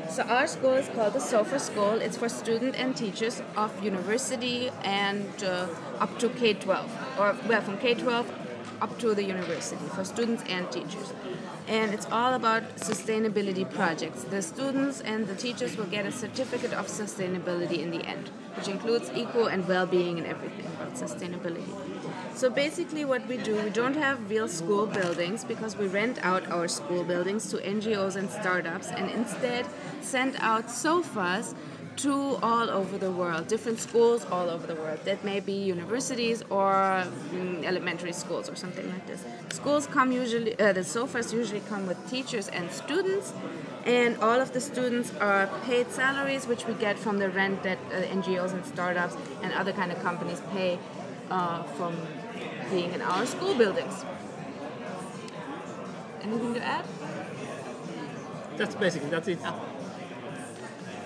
So our school is called the SOFA School. It's for students and teachers of university and up to K-12, or well, from K-12 up to the university for students and teachers. And it's all about sustainability projects. The students and the teachers will get a certificate of sustainability in the end, which includes eco and well-being and everything about sustainability. So basically what we do, we don't have real school buildings because we rent out our school buildings to NGOs and startups and instead send out sofas to all over the world, different schools all over the world. That may be universities or elementary schools or something like this. Schools come usually, the sofas usually come with teachers and students, and all of the students are paid salaries, which we get from the rent that NGOs and startups and other kind of companies pay from being in our school buildings. Anything to add? That's it. Oh.